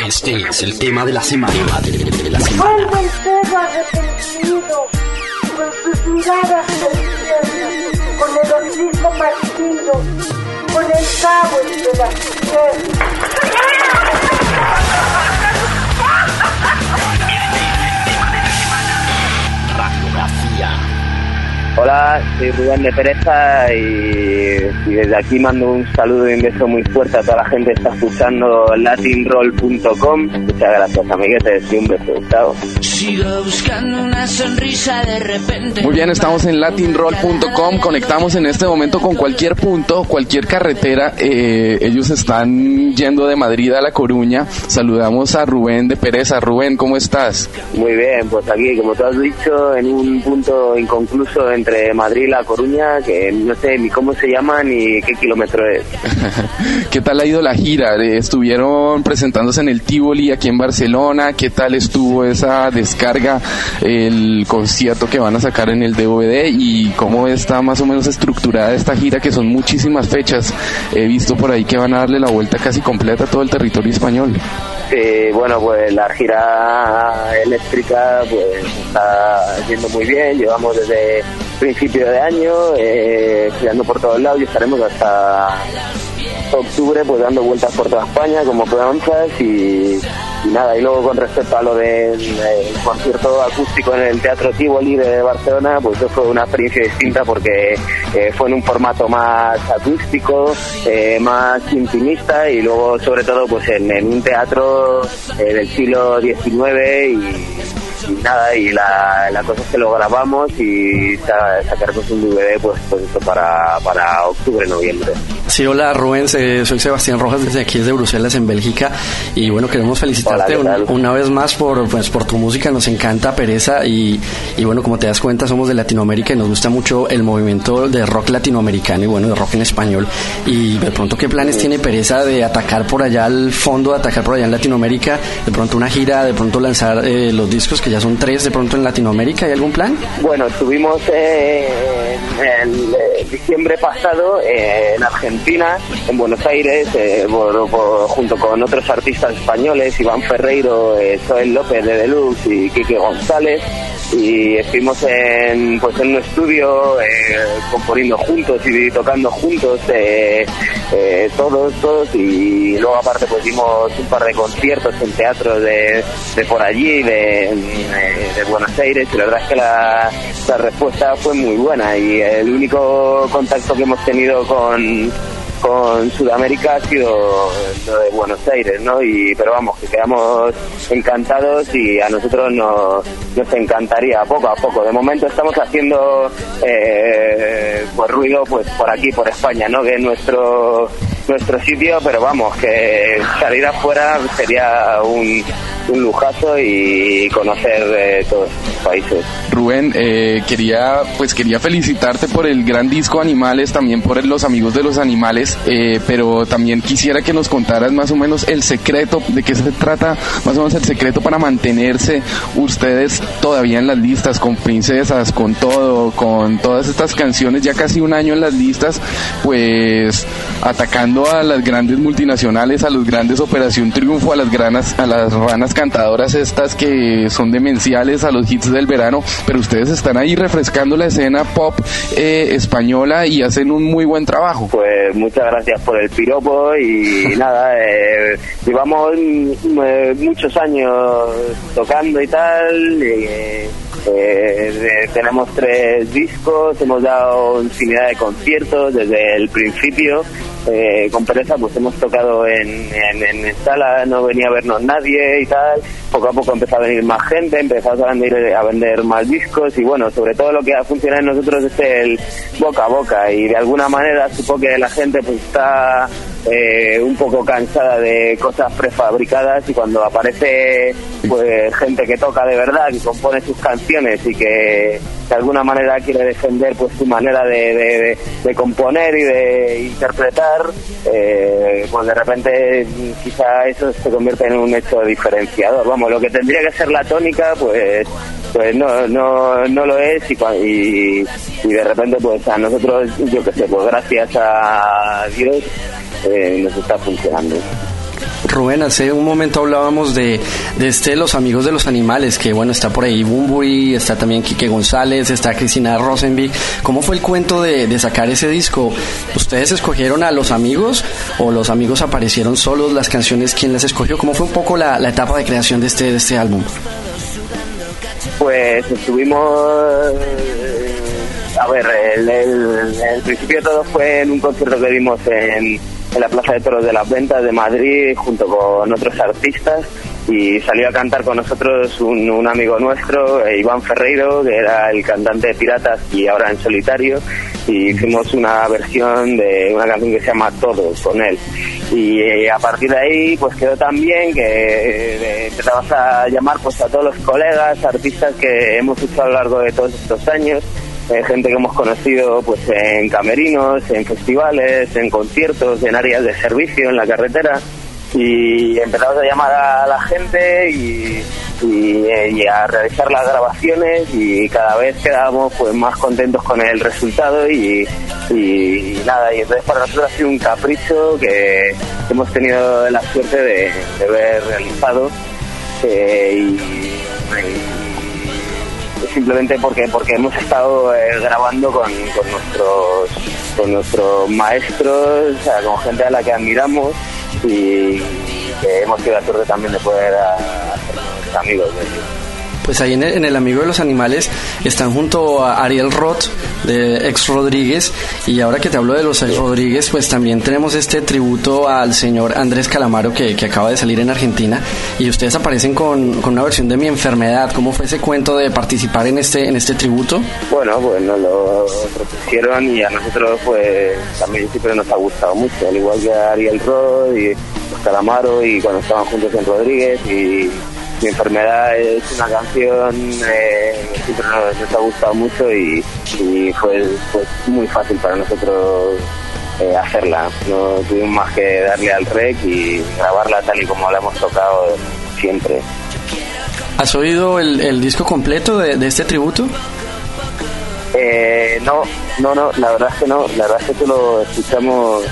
Este es el tema de la semana. Vuelve el perro arrepentido, con sus miradas perdidas, con el hocico partido, con el cabo entre las piernas. Radiografía. Hola, soy Rubén de Pereza y desde aquí mando un saludo y un beso muy fuerte a toda la gente que está escuchando latinroll.com. Muchas gracias, amiguetes, y un beso. Chao. Sigo buscando una sonrisa de repente. Muy bien, estamos en latinroll.com. Conectamos en este momento con cualquier punto, cualquier carretera. Ellos están yendo de Madrid a La Coruña. Saludamos a Rubén de Pereza. Rubén, ¿cómo estás? Muy bien, pues aquí, como tú has dicho, en un punto inconcluso entre Madrid y La Coruña, que no sé ni cómo se llama ni qué kilómetro es. ¿Qué tal ha ido la gira? Estuvieron presentándose en el Tivoli aquí en Barcelona. ¿Qué tal estuvo esa descarga, el concierto que van a sacar en el DVD y cómo está más o menos estructurada esta gira, que son muchísimas fechas? He visto por ahí que van a darle la vuelta casi completa a todo el territorio español. Bueno, pues la gira eléctrica pues está yendo muy bien. Llevamos desde principio de año girando por todos lados y estaremos hasta octubre pues dando vueltas por toda España como peonzas y nada. Y luego con respecto a lo del concierto acústico en el Teatro Tivoli de Barcelona, pues eso fue una experiencia distinta porque fue en un formato más acústico, más intimista y luego sobre todo pues en un teatro del siglo XIX y nada, y la cosa es que lo grabamos y sacaremos un DVD pues esto para octubre, noviembre. Sí, hola Rubén, soy Sebastián Rojas desde aquí, desde Bruselas, en Bélgica, y bueno, queremos felicitarte una vez más por tu música. Nos encanta Pereza y bueno, como te das cuenta, somos de Latinoamérica y nos gusta mucho el movimiento de rock latinoamericano y bueno, de rock en español. Y de pronto, ¿qué planes tiene Pereza de atacar por allá al fondo, de atacar por allá en Latinoamérica? De pronto una gira, de pronto lanzar los discos, que ya son 3 de pronto en Latinoamérica. ¿Hay algún plan? Bueno, estuvimos en diciembre pasado en Argentina, en Buenos Aires, junto con otros artistas españoles, Iván Ferreiro, Joel López de Deluxe y Quique González, y estuvimos en un estudio componiendo juntos y tocando juntos todos, y luego aparte pues dimos un par de conciertos en teatros de por allí, de Buenos Aires, y la verdad es que la respuesta fue muy buena y el único contacto que hemos tenido con Sudamérica ha sido lo de Buenos Aires, ¿no? Pero vamos, que quedamos encantados y a nosotros nos encantaría poco a poco. De momento estamos haciendo pues ruido pues por aquí, por España, ¿no? Que es nuestro sitio, pero vamos, que salir afuera sería un lujazo y conocer todos los países. Rubén, quería felicitarte por el gran disco Animales, también por Los Amigos de los Animales, pero también quisiera que nos contaras más o menos el secreto, de qué se trata, más o menos el secreto para mantenerse ustedes todavía en las listas, con Princesas, con todo, con todas estas canciones, ya casi un año en las listas, pues atacando a las grandes multinacionales, a los grandes Operación Triunfo, a las ranas cantadoras estas que son demenciales, a los hits del verano, pero ustedes están ahí refrescando la escena pop española y hacen un muy buen trabajo. Pues muchas gracias por el piropo y nada, llevamos muchos años tocando y tal, tenemos 3 discos, hemos dado infinidad de conciertos desde el principio. Con Pereza pues hemos tocado en sala, no venía a vernos nadie y tal. Poco a poco empezó a venir más gente, empezamos a vender más discos y bueno, sobre todo lo que ha funcionado en nosotros es el boca a boca, y de alguna manera supongo que la gente pues está un poco cansada de cosas prefabricadas, y cuando aparece pues gente que toca de verdad, que compone sus canciones y que de alguna manera quiere defender pues su manera de componer y de interpretar, pues de repente quizá eso se convierte en un hecho diferenciador. Vamos, lo que tendría que ser la tónica pues no lo es, y de repente pues a nosotros, yo que sé, pues gracias a Dios nos está funcionando. Rubén, hace un momento hablábamos de Los Amigos de los Animales, que bueno, está por ahí Bunbury, está también Quique González, está Cristina Rosenvik. ¿Cómo fue el cuento de sacar ese disco? ¿Ustedes escogieron a los amigos o los amigos aparecieron solos? ¿Las canciones quién las escogió? ¿Cómo fue un poco la etapa de creación de este álbum? Pues estuvimos... A ver, el principio de todo fue en un concierto que dimos en la Plaza de Toros de las Ventas de Madrid junto con otros artistas, y salió a cantar con nosotros un amigo nuestro, Iván Ferreiro, que era el cantante de Piratas y ahora en solitario, y hicimos una versión de una canción que se llama Todo con él, y a partir de ahí pues quedó tan bien que empezamos a llamar pues a todos los colegas, artistas que hemos hecho a lo largo de todos estos años, gente que hemos conocido pues en camerinos, en festivales, en conciertos, en áreas de servicio, en la carretera, y empezamos a llamar a la gente y a realizar las grabaciones, y cada vez quedábamos pues más contentos con el resultado y nada, y entonces para nosotros ha sido un capricho que hemos tenido la suerte de ver realizado, y simplemente porque hemos estado grabando con nuestros maestros, o sea, con gente a la que admiramos, y que hemos tenido la suerte también de poder hacernos amigos de ellos. Pues ahí en el Amigo de los Animales están junto a Ariel Roth de Ex Rodríguez, y ahora que te hablo de los Ex Rodríguez, pues también tenemos este tributo al señor Andrés Calamaro que acaba de salir en Argentina, y ustedes aparecen con una versión de Mi Enfermedad. ¿Cómo fue ese cuento de participar en este tributo? Bueno, pues nos lo propusieron y a nosotros pues también siempre nos ha gustado mucho, al igual que a Ariel Roth y los Calamaro, y cuando estaban juntos en Rodríguez, y Mi Enfermedad es una canción que siempre nos ha gustado mucho, y fue muy fácil para nosotros hacerla. No tuvimos más que darle al rec y grabarla tal y como la hemos tocado siempre. ¿Has oído el disco completo de este tributo? No, la verdad es que no. La verdad es que lo escuchamos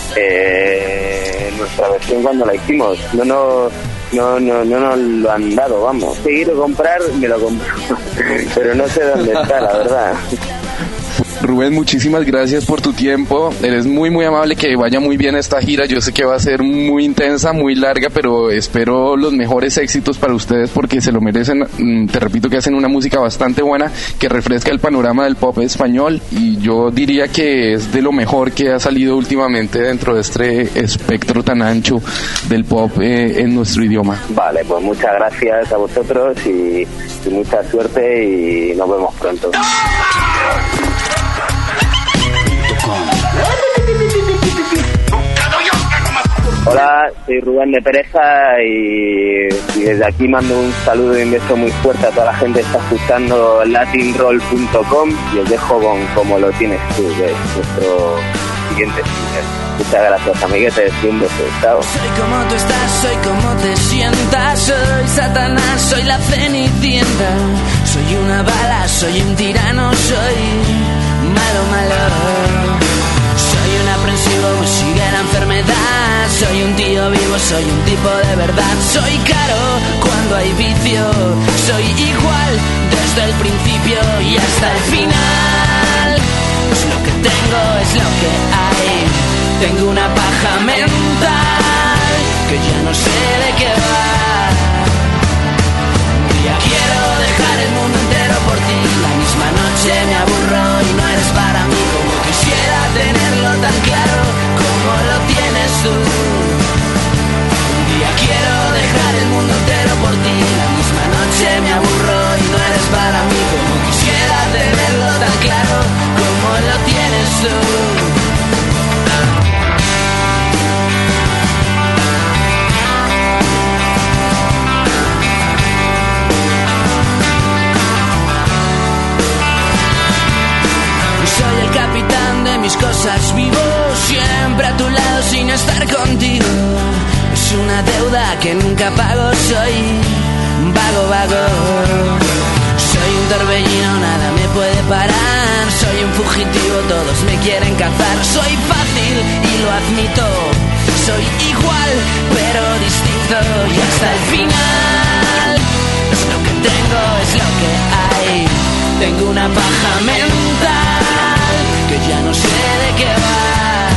en nuestra versión cuando la hicimos. No nos lo han dado, vamos. Si quiero comprar, me lo compro. Pero no sé dónde está, la verdad. Rubén, muchísimas gracias por tu tiempo. Eres muy, muy amable, que vaya muy bien esta gira. Yo sé que va a ser muy intensa, muy larga, pero espero los mejores éxitos para ustedes porque se lo merecen. Te repito que hacen una música bastante buena, que refresca el panorama del pop español, y yo diría que es de lo mejor que ha salido últimamente dentro de este espectro tan ancho del pop en nuestro idioma. Vale, pues muchas gracias a vosotros y mucha suerte, y nos vemos pronto. Hola, soy Rubén de Pereza, y desde aquí mando un saludo y un beso muy fuerte a toda la gente que está escuchando latinroll.com, y os dejo con Como lo tienes tú, que es nuestro siguiente single. Muchas gracias, amiguetes, y un beso. Chao. Soy como tú estás, soy como te sientas, soy Satanás, soy la Cenicienta, soy una bala, soy un tirano, soy malo. Soy un aprensivo, me sigue la enfermedad, soy un tío vivo, soy un tipo de verdad, soy caro cuando hay vicio, soy igual desde el principio y hasta el final. Es lo que tengo, es lo que hay, tengo una paja mental que ya no sé de qué va. Un día quiero dejar el mundo entero por ti, la misma noche me aburro y no eres para mí, como quisiera tenerlo tan claro como lo tienes tú. Un día quiero dejar el mundo entero por ti, la misma noche me aburro y no eres para mí, como quisiera tenerlo tan claro como lo tienes tú. Soy el capitán de mis cosas, vivo siempre a tu lado sin estar contigo. Es una deuda que nunca pago, soy vago. Soy un torbellino, nada me puede parar. Soy un fugitivo, todos me quieren cazar. Soy fácil y lo admito. soy igual, pero distinto y hasta el final. Es lo que tengo, es lo que hay. Tengo una paja mental que ya no sé de qué va.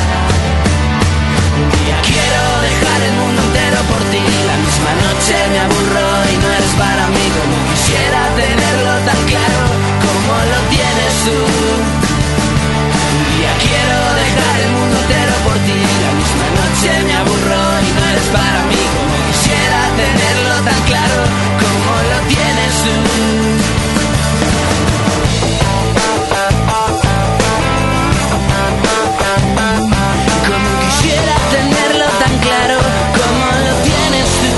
Un día quiero dejar el mundo entero por ti. La misma noche me aburro y no eres para mí. Como quisiera tenerlo tan claro como lo tienes tú. Un día quiero dejar el mundo entero por ti. La misma noche me aburro y no eres para mí. Como quisiera tenerlo tan claro como lo tienes tú. Como quisiera tenerlo tan claro como lo tienes tú.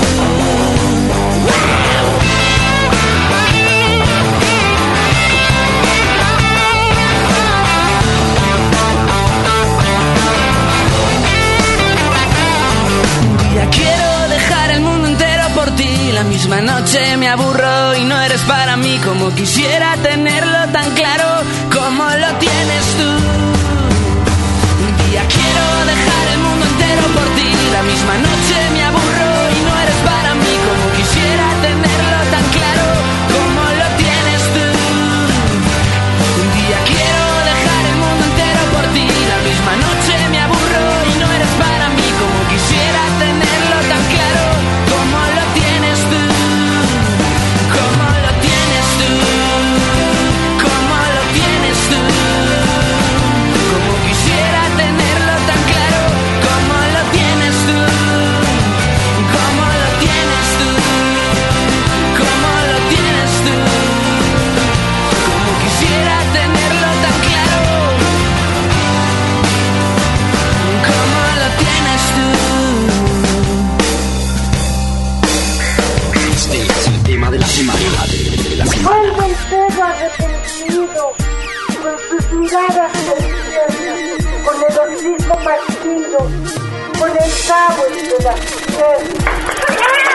Un día quiero dejar el mundo entero por ti. La misma noche me aburro y no eres para mí. Como quisiera tenerlo tan claro como lo tienes tú. Un día quiero dejar el mundo entero por ti. La misma noche me aburro y no eres para mí. Como quisiera tenerlo tan claro como lo tienes tú. Un día quiero dejar el mundo entero por ti. La misma noche me aburro y no eres para mí. Como quisiera tenerlo tan claro como lo tienes tú. Como lo tienes tú. Como lo tienes tú. Como quisiera tenerlo tan claro como lo tienes tú. Como lo tienes tú. Como lo tienes tú. Como quisiera tenerlo tan claro como lo tienes tú. Este es el tema de la semana. Vuelve el perro arrepentido, con sus miradas perdidas, con el hocico partido, con el cabo entre las piernas.